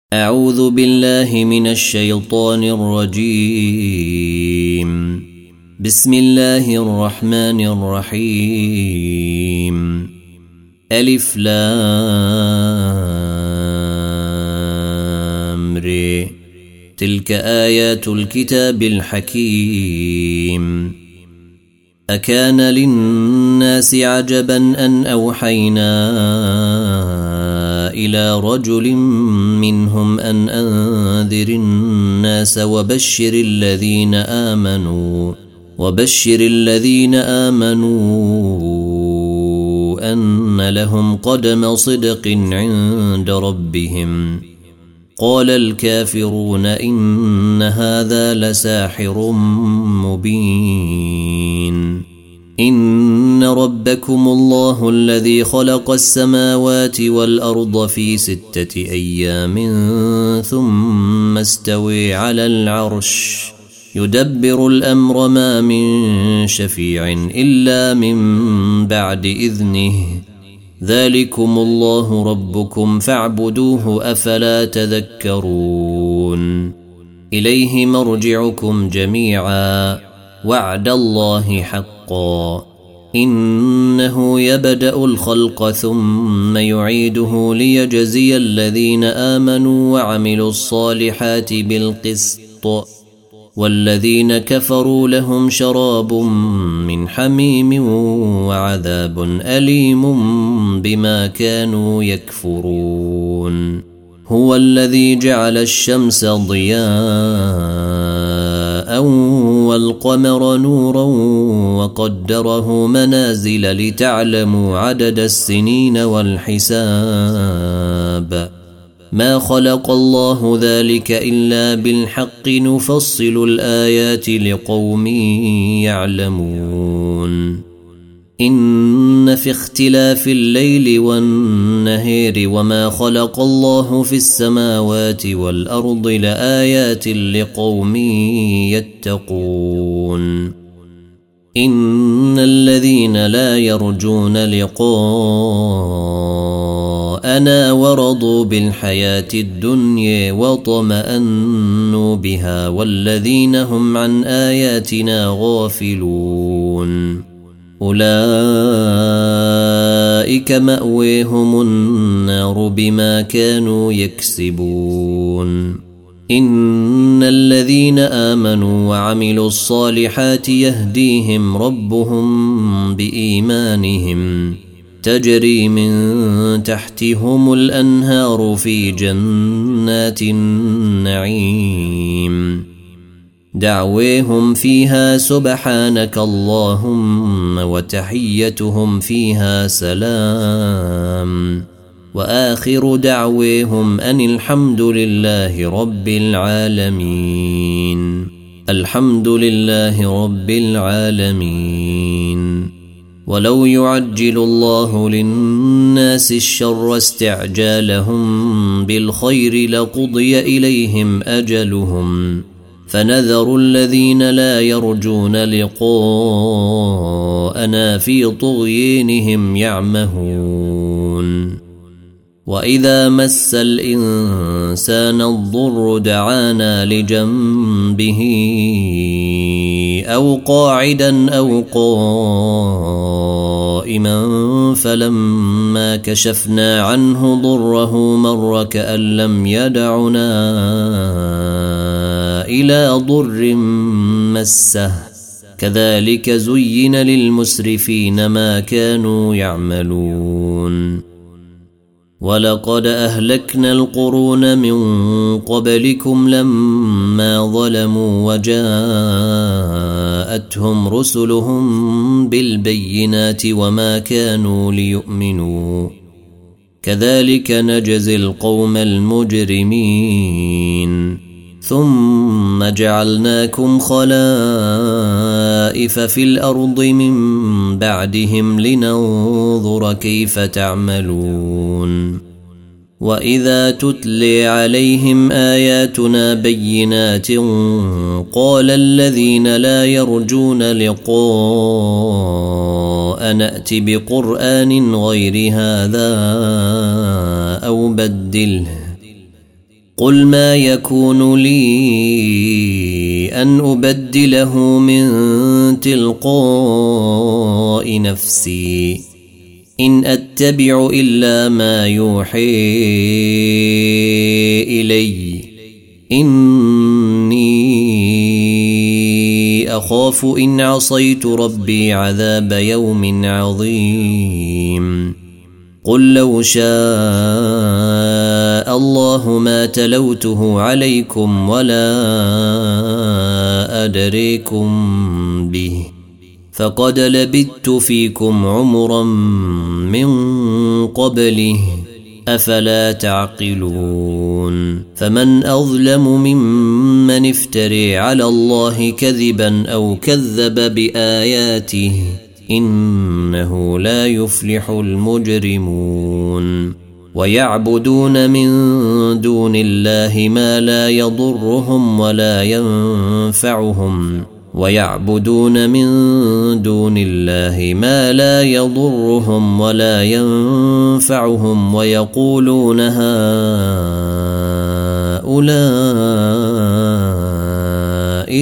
أعوذ بالله من الشيطان الرجيم. بسم الله الرحمن الرحيم. ألف لام ر. تلك آيات الكتاب الحكيم. أكان للناس عجبا أن أوحينا إلى رجل منهم أن أنذر الناس وبشر الذين آمنوا أن لهم قدم صدق عند ربهم. قال الكافرون إن هذا لساحر مبين. إن ربكم الله الذي خلق السماوات والأرض في 6 أيام ثم استوى على العرش يدبر الأمر ما من شفيع إلا من بعد إذنه. ذلكم الله ربكم فاعبدوه أفلا تذكرون. إليه مرجعكم جميعا وعد الله حقا. إنه يبدأ الخلق ثم يعيده ليجزي الذين آمنوا وعملوا الصالحات بالقسط والذين كفروا لهم شراب من حميم وعذاب أليم بما كانوا يكفرون. هو الذي جعل الشمس ضياء والقمر نورا وقدره منازل لتعلموا عدد السنين والحساب. ما خلق الله ذلك إلا بالحق نفصل الآيات لقوم يعلمون. إن في اختلاف الليل والنهار وما خلق الله في السماوات والأرض لآيات لقوم يتقون. إن الذين لا يرجون لقاءنا ورضوا بالحياة الدنيا وطمأنوا بها والذين هم عن آياتنا غافلون أولئك مأويهم النار بما كانوا يكسبون. إن الذين آمنوا وعملوا الصالحات يهديهم ربهم بإيمانهم تجري من تحتهم الأنهار في جنات النعيم. دعويهم فيها سبحانك اللهم وتحيتهم فيها سلام وآخر دعويهم أن الحمد لله رب العالمين. الحمد لله رب العالمين. ولو يعجل الله للناس الشر استعجالهم بالخير لقضي إليهم أجلهم فنذر الذين لا يرجون لقاءنا في طغيانهم يعمهون. وإذا مس الإنسان الضر دعانا لجنبه أو قاعدا أو قائما فلما كشفنا عنه ضره مر كأن لم يدعنا إلى ضر مسه. كذلك زين للمسرفين ما كانوا يعملون. ولقد أهلكنا القرون من قبلكم لما ظلموا وجاءتهم رسلهم بالبينات وما كانوا ليؤمنوا. كذلك نجزي القوم المجرمين. ثم جعلناكم خلائف في الأرض من بعدهم لننظر كيف تعملون. وإذا تتلي عليهم آياتنا بينات قال الذين لا يرجون لقاء نأت بقرآن غير هذا أو بدله قل ما يكون لي أن أبدله من تلقاء نفسي إن أتبع إلا ما يوحي إلي إني أخاف إن عصيت ربي عذاب يوم عظيم قل لو شاء الله ما تلوته عليكم ولا أدريكم به فقد لبثت فيكم عمرا من قبله أفلا تعقلون فمن أظلم ممن افتري على الله كذبا أو كذب بآياته إنه لا يفلح المجرمون ويعبدون من دون الله ما لا يضرهم ولا ينفعهم ويعبدون من دون الله ما لا يضرهم ولا ينفعهم ويقولون هؤلاء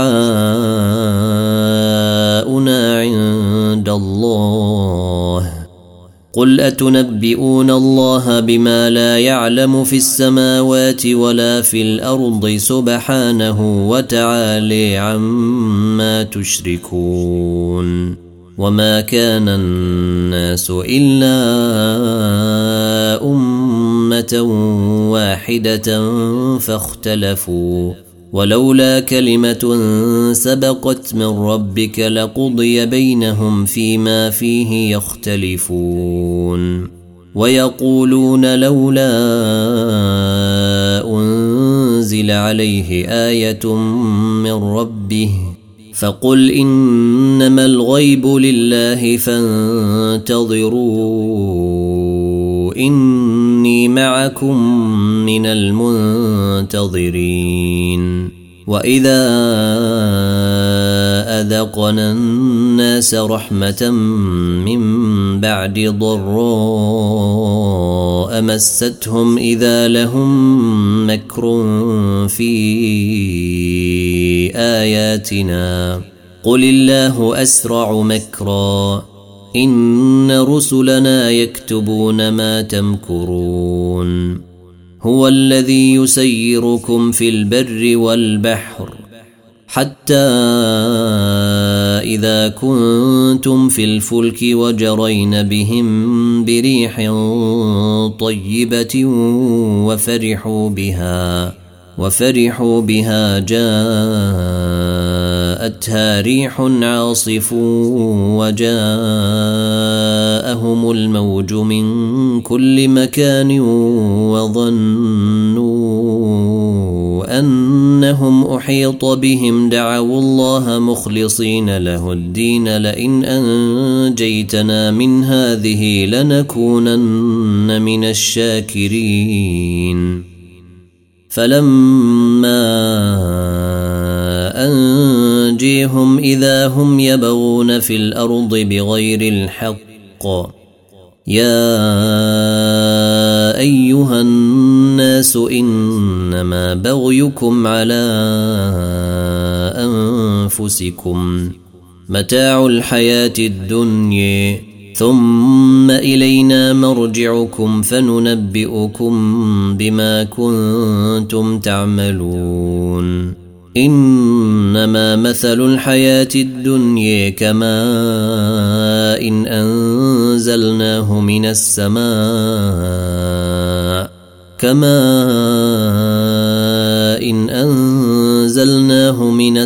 شفعاؤنا عند الله قل أتنبئون الله بما لا يعلم في السماوات ولا في الأرض سبحانه وتعالى عما تشركون وما كان الناس إلا أمة واحدة فاختلفوا ولولا كلمة سبقت من ربك لقضي بينهم فيما فيه يختلفون ويقولون لولا أنزل عليه آية من ربه فقل إنما الغيب لله فانتظروا إني معكم من المنتظرين وإذا أذقنا الناس رحمة من بعد ضراء مستهم إذا لهم مكر في آياتنا قل الله أسرع مكرا إن رسلنا يكتبون ما تمكرون هو الذي يسيركم في البر والبحر حتى إذا كنتم في الفلك وجرين بهم بريح طيبة وفرحوا بها جاءتها ريح عاصف وجاءهم الموج من كل مكان وظنوا أنهم أحيط بهم دعوا الله مخلصين له الدين لئن أنجيتنا من هذه لنكونن من الشاكرين فلما أنجيهم إذا هم يبغون في الأرض بغير الحق يا أيها الناس إنما بغيكم على أنفسكم متاع الحياة الدنيا ثم إلينا مرجعكم فننبئكم بما كنتم تعملون إنما مثل الحياة الدنيا كماء إن أنزلناه من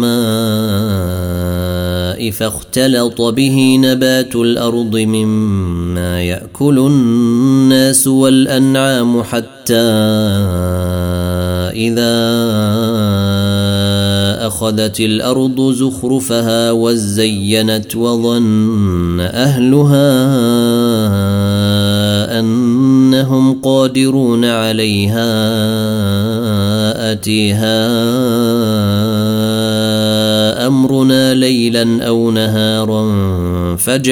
السماء فاختلط به نبات الأرض مما يأكل الناس والأنعام حتى إذا أخذت الأرض زخرفها وزينت وظن أهلها أنهم قادرون عليها أتيها أمرنا ليلا أو نهارا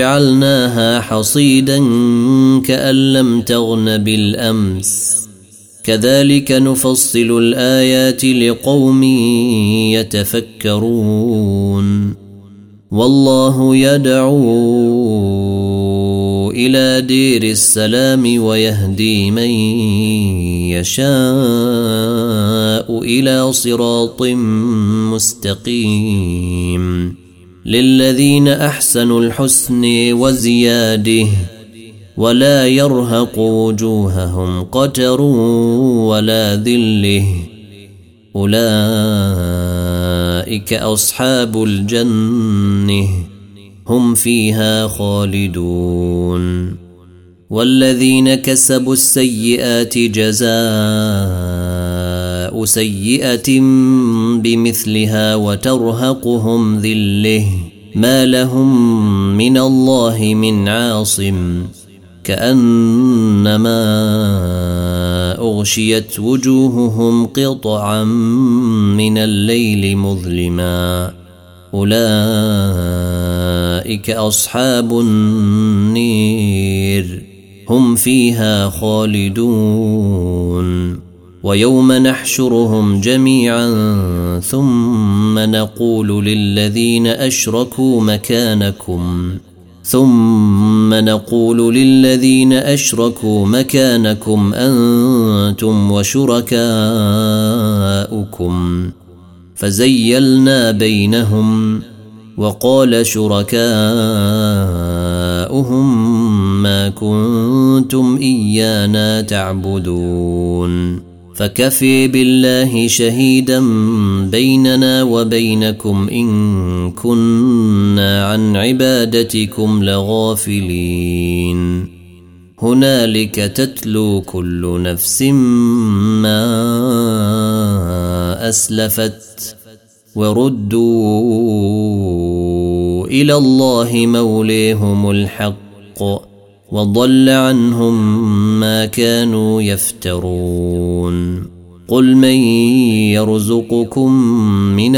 فجعلناها حصيدا كأن لم تغن بالأمس كذلك نفصل الآيات لقوم يتفكرون والله يدعو إلى دير السلام ويهدي من يشاء إلى صراط مستقيم للذين أحسنوا الحسن وزياده ولا يرهق وجوههم قتر ولا ذله أولئك أصحاب الجنة هم فيها خالدون والذين كسبوا السيئات جزاء سيئة بمثلها وترهقهم ذلة ما لهم من الله من عاصم كأنما أغشيت وجوههم قطعا من الليل مظلما أولئك أصحاب النير هم فيها خالدون ويوم نحشرهم جميعا ثم نقول للذين أشركوا مكانكم أنتم وشركاؤكم فزيلنا بينهم وقال شركاؤهم ما كنتم إيانا تعبدون فكفي بالله شهيدا بيننا وبينكم إن كنا عن عبادتكم لغافلين هنالك تتلو كل نفس ما أسلفت وردوا إلى الله موليهم الحق وضل عنهم ما كانوا يفترون قل من يرزقكم من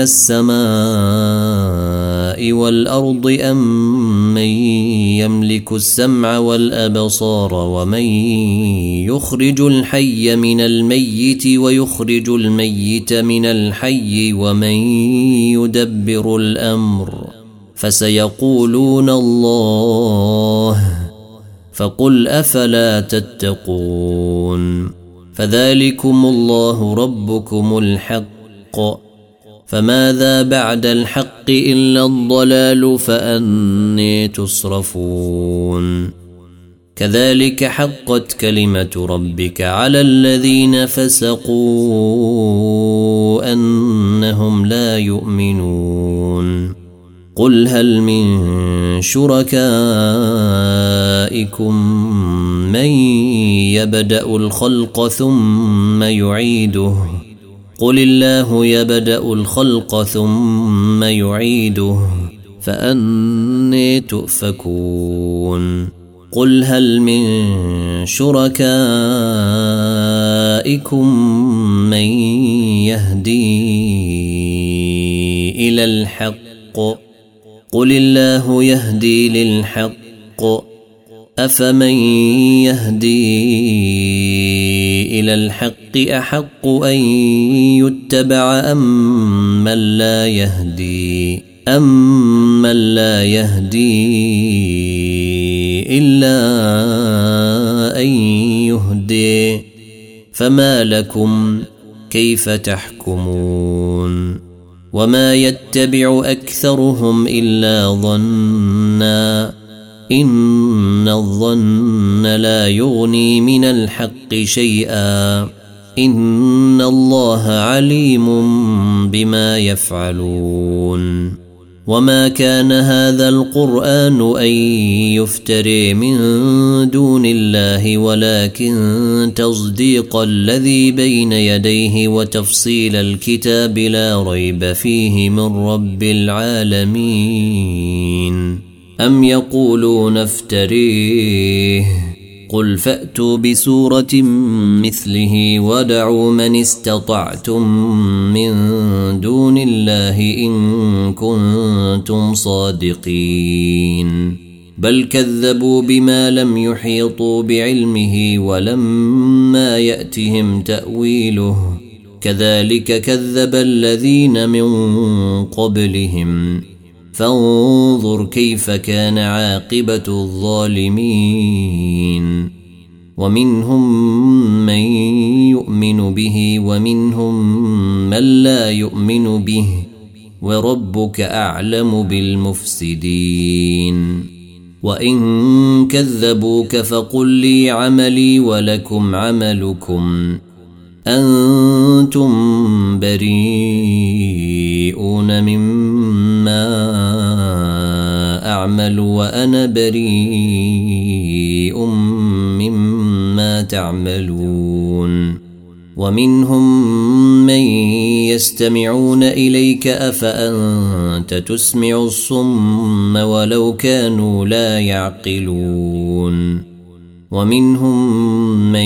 السماء والأرض أم من يملك السمع والأبصار ومن يخرج الحي من الميت ويخرج الميت من الحي ومن يدبر الأمر فسيقولون الله فقل أفلا تتقون فذلكم الله ربكم الحق فماذا بعد الحق إلا الضلال فأني تصرفون كذلك حقت كلمة ربك على الذين فسقوا أنهم لا يؤمنون قل هل من شركائكم من يبدأ الخلق ثم يعيده قل الله يبدأ الخلق ثم يعيده فأني تؤفكون قل هل من شركائكم من يهدي إلى الحق قل الله يهدي للحق أفمن يهدي إلى الحق أحق أن يتبع أم من لا يهدي إلا أن يهدي فما لكم كيف تحكمون وما يتبع أكثرهم إلا ظنا إن الظن لا يغني من الحق شيئا إن الله عليم بما يفعلون وما كان هذا القرآن أن يفتري من دون الله ولكن تصديق الذي بين يديه وتفصيل الكتاب لا ريب فيه من رب العالمين أم يقولون افتريه قل فأتوا بسورة مثله ودعوا من استطعتم من دون الله إن كنتم صادقين بل كذبوا بما لم يحيطوا بعلمه ولما يأتهم تأويله كذلك كذب الذين من قبلهم فانظر كيف كان عاقبة الظالمين ومنهم من يؤمن به ومنهم من لا يؤمن به وربك أعلم بالمفسدين وإن كذبوك فقل لي عملي ولكم عملكم أنتم بريئون مما أعمل وأنا بريء مما تعملون ومنهم من يستمعون إليك أفأنت تسمع الصم ولو كانوا لا يعقلون ومنهم من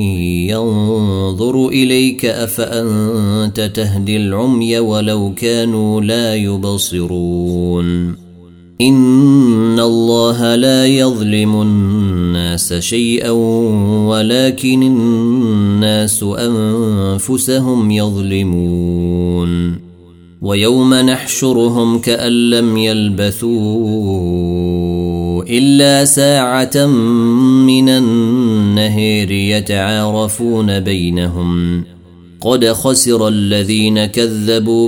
ينظر إليك أفأنت تهدي العمي ولو كانوا لا يبصرون إن الله لا يظلم الناس شيئا ولكن الناس أنفسهم يظلمون ويوم نحشرهم كأن لم يلبثوا إلا ساعة من النهار يتعارفون بينهم قد خسر الذين كذبوا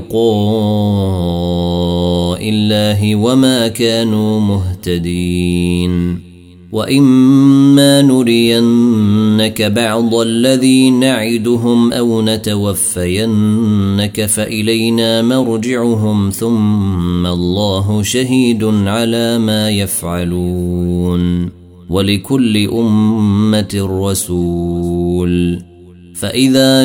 بلقاء الله وما كانوا مهتدين وإما نرينك بعض الذي نعدهم أو نتوفينك فإلينا مرجعهم ثم الله شهيد على ما يفعلون ولكل أمة رسول فإذا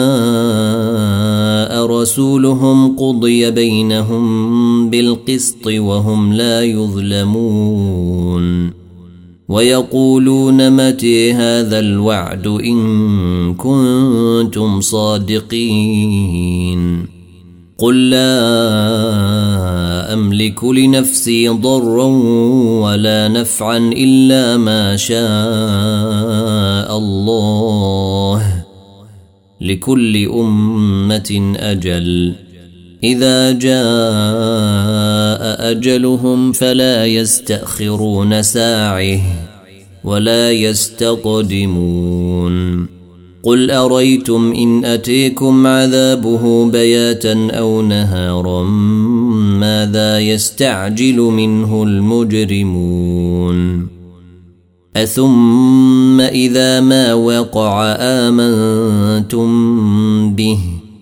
جاء رسولهم قضي بينهم بالقسط وهم لا يظلمون ويقولون متى هذا الوعد إن كنتم صادقين قل لا أملك لنفسي ضرا ولا نفعا إلا ما شاء الله لكل أمة أجل إذا جاء أجلهم فلا يستأخرون ساعة ولا يستقدمون قل أريتم إن أتيكم عذابه بياتا أو نهارا ماذا يستعجل منه المجرمون أثم إذا ما وقع آمنتم به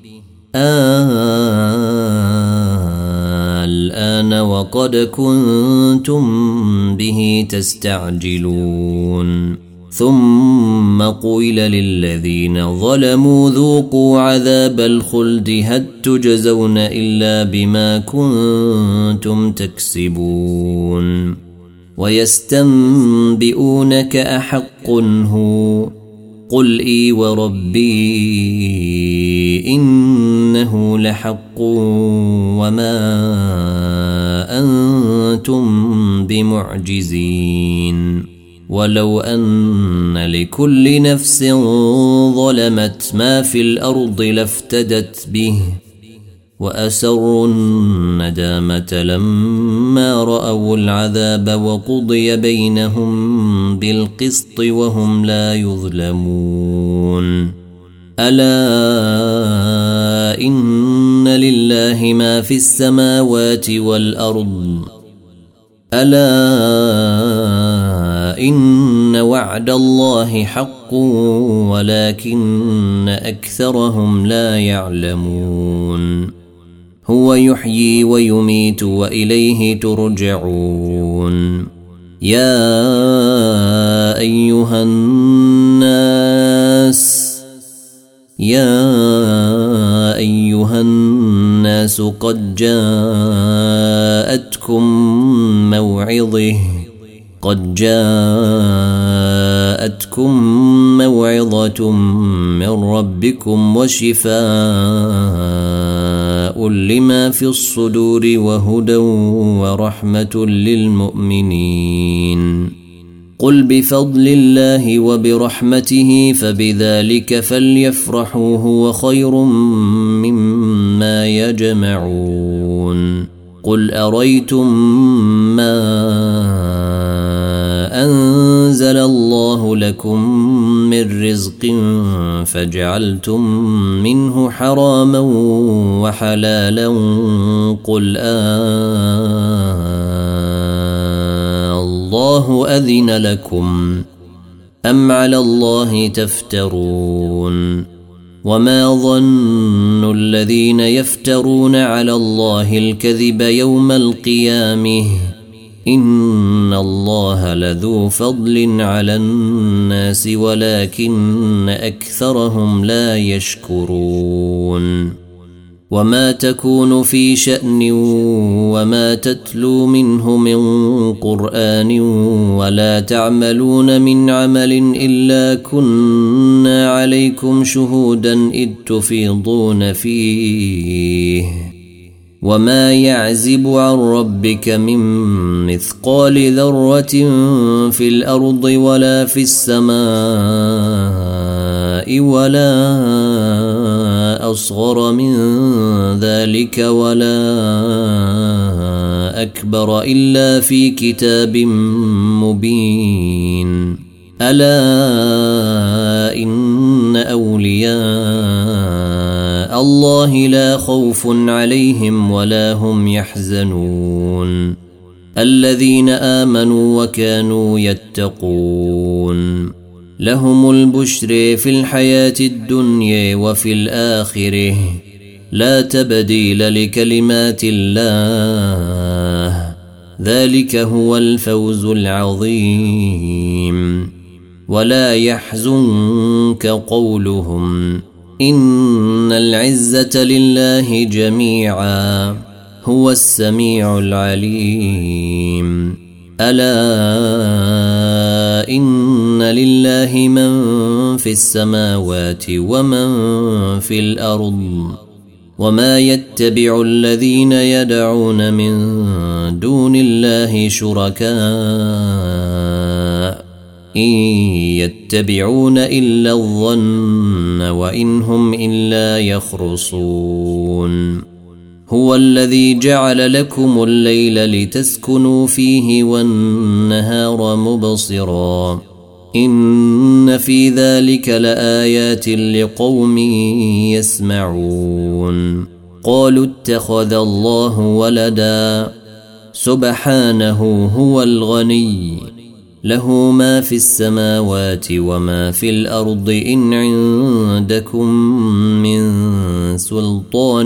الآن وقد كنتم به تستعجلون ثم قيل للذين ظلموا ذوقوا عذاب الخلد هل تجزون إلا بما كنتم تكسبون ويستنبئونك أحق هو قل إي وربي إنه لحق وما أنتم بمعجزين ولو أن لكل نفس ظلمت ما في الأرض لافتدت به وأسروا الندامة لما رأوا العذاب وقضي بينهم بالقسط وهم لا يظلمون ألا إن لله ما في السماوات والأرض ألا إن وعد الله حق ولكن أكثرهم لا يعلمون هو يحيي ويميت وإليه ترجعون يا أيها الناس قد جاءتكم موعظة من ربكم وشفاء وشفاء لما في الصدور وهدى ورحمة للمؤمنين. قل بفضل الله وبرحمته فبذلك فليفرحوا هو خير مما يجمعون. قل أريتم ما أنزل الله لكم من رزق فجعلتم منه حراما وحلالا قل الله أذن لكم أم على الله تفترون. وما ظن الذين يفترون على الله الكذب يوم القيامة إن الله لذو فضل على الناس ولكن أكثرهم لا يشكرون. وما تكون في شأن وما تتلو منه من قرآن ولا تعملون من عمل إلا كنا عليكم شهودا إذ تفيضون فيه. وما يعزب عن ربك من مثقال ذرة في الأرض ولا في السماء ولا أصغر من ذلك ولا أكبر إلا في كتاب مبين. ألا إن أولياء الله لا خوف عليهم ولا هم يحزنون الذين آمنوا وكانوا يتقون. لهم البشر في الحياة الدنيا وفي الآخرة لا تبديل لكلمات الله ذلك هو الفوز العظيم. ولا يحزنك قولهم إن العزة لله جميعا هو السميع العليم. ألا إن لله من في السماوات ومن في الأرض وما يتبع الذين يدعون من دون الله شركاء إن يتبعون إلا الظن وإن هم إلا يخرصون. هو الذي جعل لكم الليل لتسكنوا فيه والنهار مبصرا إن في ذلك لآيات لقوم يسمعون. قالوا اتخذ الله ولدا سبحانه هو الغني له ما في السماوات وما في الأرض إن عندكم من سلطان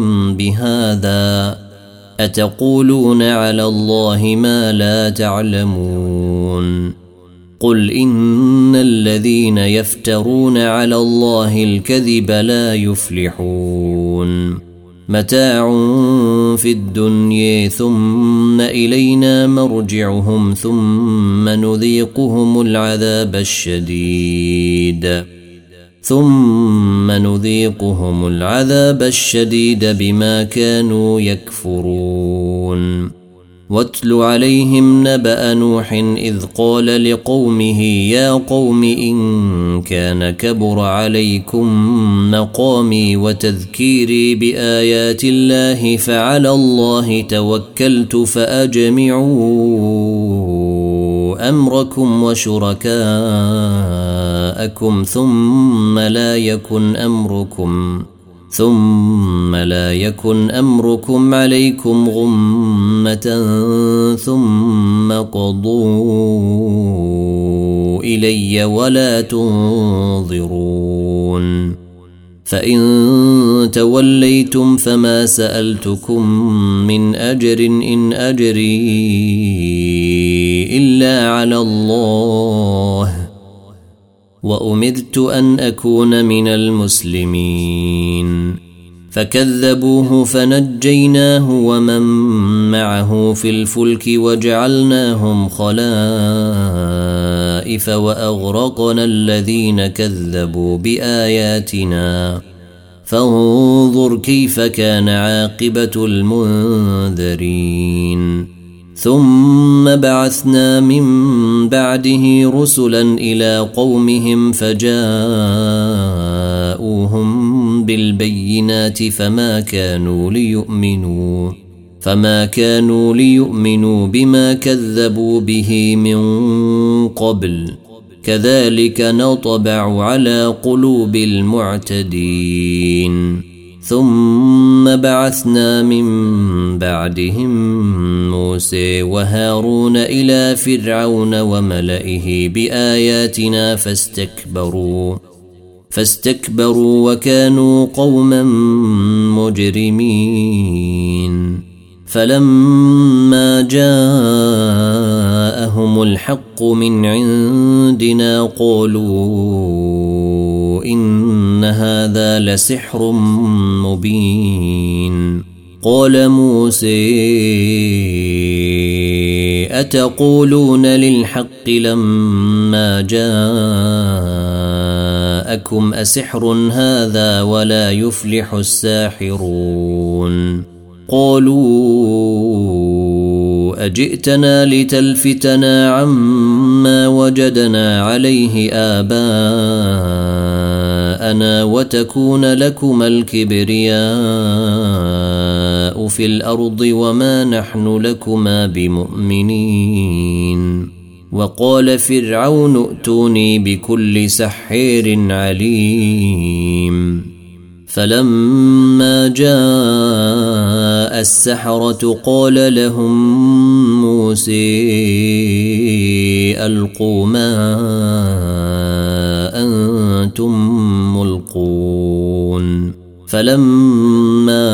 بهذا أتقولون على الله ما لا تعلمون. قل إن الذين يفترون على الله الكذب لا يفلحون. متاع في الدنيا ثم إلينا مرجعهم ثم نذيقهم العذاب الشديد بما كانوا يكفرون. واتل عليهم نبأ نوح إذ قال لقومه يا قوم إن كان كبر عليكم مقامي وتذكيري بآيات الله فعلى الله توكلت فأجمعوا أمركم وشركاءكم ثم لا يكن أمركم عليكم غمة ثم قضوا إلي ولا تنظرون. فإن توليتم فما سألتكم من أجر إن أجري إلا على الله وأمرت أن أكون من المسلمين. فكذبوه فنجيناه ومن معه في الفلك وجعلناهم خلائف وأغرقنا الذين كذبوا بآياتنا فانظر كيف كان عاقبة المنذرين ثم بعثنا من بعده رسلا إلى قومهم فجاءوهم بالبينات فما كانوا ليؤمنوا بما كذبوا به من قبل كذلك نطبع على قلوب المعتدين ثم بعثنا من بعدهم موسى وهارون إلى فرعون وملئه بآياتنا فاستكبروا وكانوا قوما مجرمين فلما جاءهم الحق من عندنا قالوا إن هذا لسحر مبين قال موسى أتقولون للحق لما جاءكم أسحر هذا ولا يفلح الساحرون قالوا أجئتنا لتلفتنا عما وجدنا عليه آباءنا وتكون لكما الكبرياء في الأرض وما نحن لكما بمؤمنين وقال فرعون ائتوني بكل سحير عليم فلما جاء السحرة قال لهم موسى ألقوا ما أنتم ملقون فلما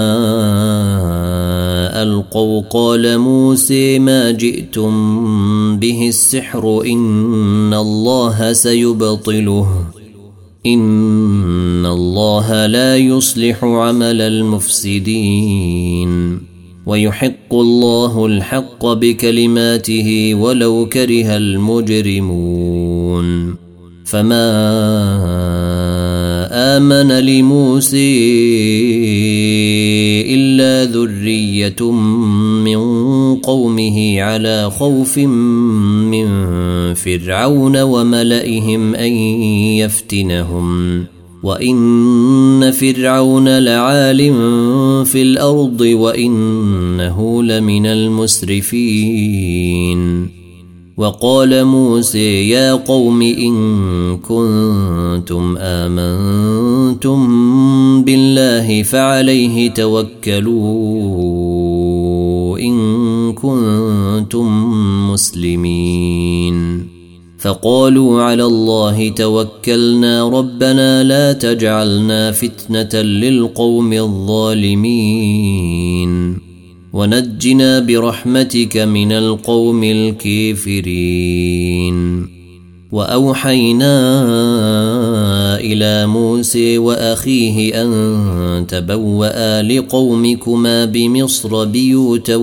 ألقوا قال موسى ما جئتم به السحر إن الله سيبطله إن الله لا يصلح عمل المفسدين ويحق الله الحق بكلماته ولو كره المجرمون فما آمن لموسى إلا ذرية من قومه على خوف من فرعون وملئهم أن يفتنهم وإن فرعون لعال في الأرض وإنه لمن المسرفين وقال موسى يا قوم إن كنتم آمنتم بالله فعليه توكلوا إن كنتم مسلمين فقالوا على الله توكلنا ربنا لا تجعلنا فتنة للقوم الظالمين ونجنا برحمتك من القوم الكافرين وأوحينا إلى موسى وأخيه أن تبوأ لقومكما بمصر بيوتا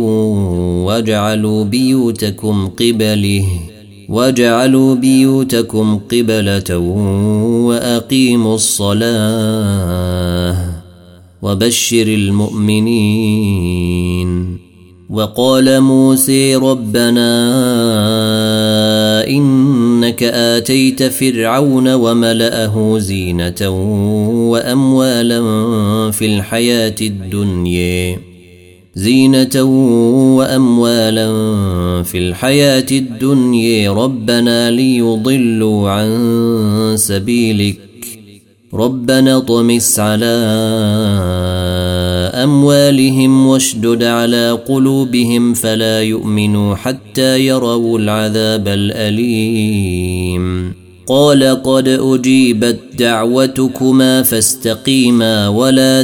واجعلوا بيوتكم قبلة وأقيموا الصلاة وبشر المؤمنين وقال موسى ربنا إنك آتيت فرعون وملأه زينة وأموالا في الحياة الدنيا ربنا ليضلوا عن سبيلك ربنا طمس على أموالهم واشدد على قلوبهم فلا يؤمنوا حتى يروا العذاب الأليم قال قد أجيبت دعوتكما فاستقيما ولا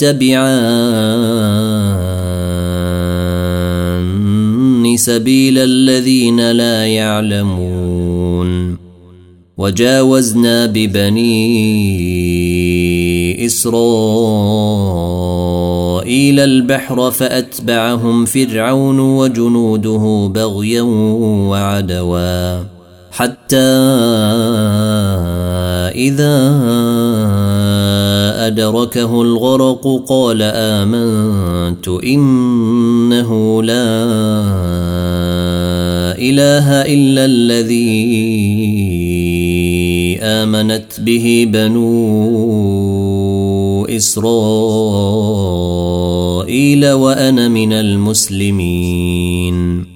تتبعان سبيل الذين لا يعلمون وجاوزنا ببني إسرائيل البحر فأتبعهم فرعون وجنوده بغيا وعدوا حتى إذا أدركه الغرق قال آمنت إنه لا إله إلا الذي آمنت به بنو إسرائيل وأنا من المسلمين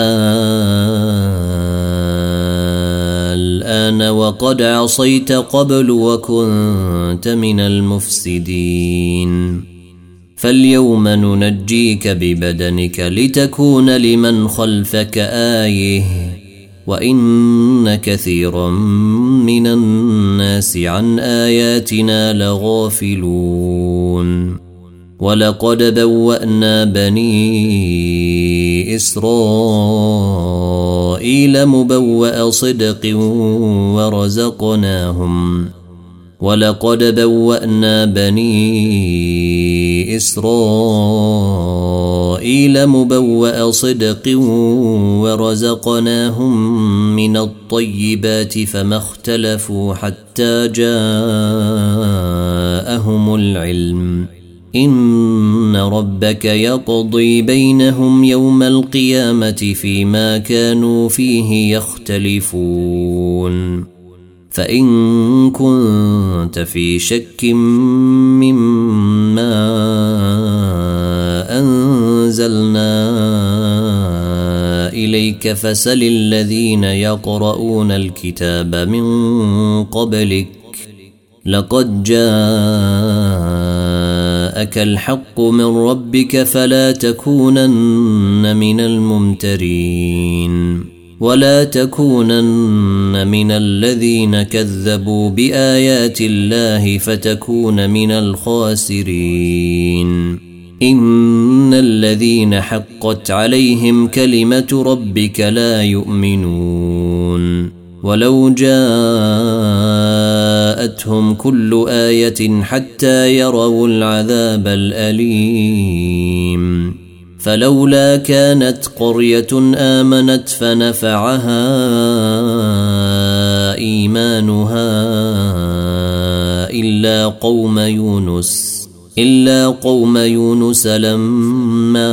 الآن وقد عصيت قبل وكنت من المفسدين فاليوم ننجيك ببدنك لتكون لمن خلفك آية وإن كثيرا من الناس عن آياتنا لغافلون ولقد بوأنا بني إسرائيل مبوأ صدق ورزقناهم من الطيبات فما اختلفوا حتى جاءهم العلم إن ربك يقضي بينهم يوم القيامة فيما كانوا فيه يختلفون فإن كنت في شك مما أنزلنا إليك فسل الذين يقرؤون الكتاب من قبلك لقد جاءك الحق من ربك فلا تكونن من الممترين ولا تكونن من الذين كذبوا بآيات الله فتكون من الخاسرين إن الذين حقت عليهم كلمة ربك لا يؤمنون ولو جاءتهم كل آية حتى يروا العذاب الأليم فلولا كانت قرية آمنت فنفعها إيمانها إلا قوم يونس لما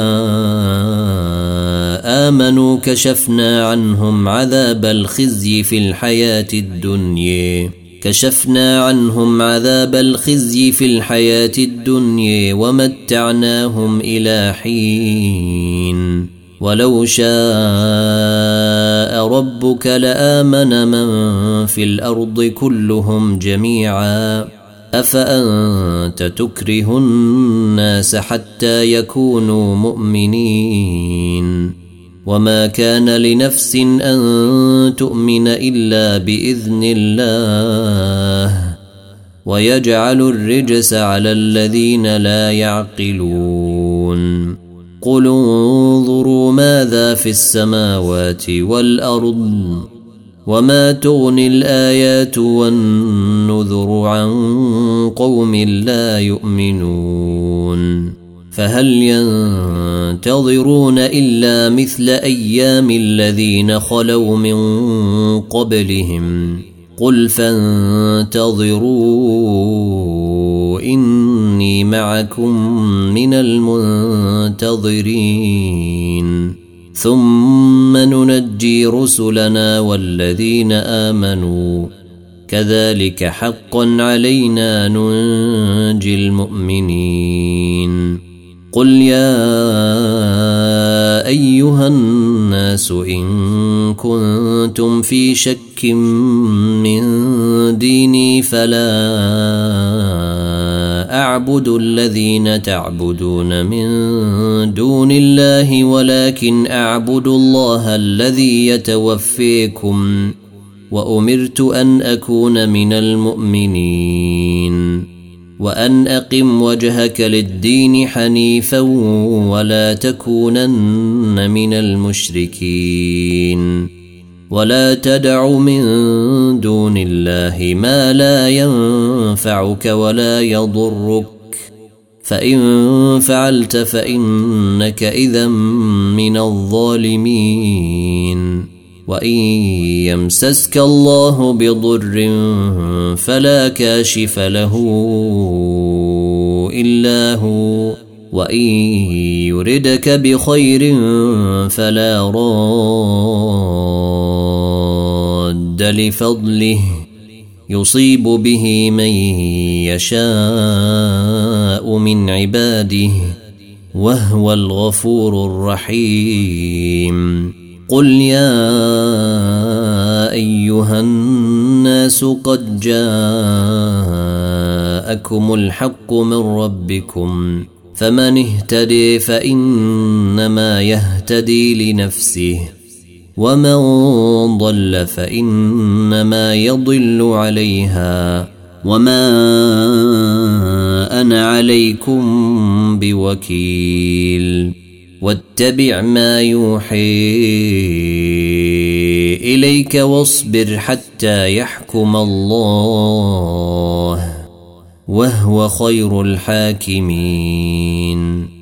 آمنوا كشفنا عنهم عذاب الخزي في الحياة الدنيا ومتعناهم إلى حين ولو شاء ربك لآمن من في الأرض كلهم جميعا أفأنت تكره الناس حتى يكونوا مؤمنين وما كان لنفس أن تؤمن إلا بإذن الله ويجعل الرجس على الذين لا يعقلون قل انظروا ماذا في السماوات والأرض وما تغني الآيات والنذر عن قوم لا يؤمنون فهل ينتظرون إلا مثل أيام الذين خلوا من قبلهم قل فانتظروا إني معكم من المنتظرين ثم ننجي رسلنا والذين آمنوا كذلك حقا علينا ننجي المؤمنين قل يا أيها الناس إن كنتم في شك من ديني فلا أعبد الذين تعبدون من دون الله ولكن أعبد الله الذي يتوفيكم وأمرت أن أكون من المؤمنين وأن أقم وجهك للدين حنيفا ولا تكونن من المشركين ولا تدع من دون الله ما لا ينفعك ولا يضرك فإن فعلت فإنك إذا من الظالمين وإن يمسسك الله بضر فلا كاشف له إلا هو وإن يردك بخير فلا راد لفضله يصيب به من يشاء من عباده وهو الغفور الرحيم. قل يا أيها الناس قد جاءكم الحق من ربكم فمن اهتدي فإنما يهتدي لنفسه ومن ضل فإنما يضل عليها وما أنا عليكم بوكيل. واتبع ما يوحي إليك واصبر حتى يحكم الله وهو خير الحاكمين.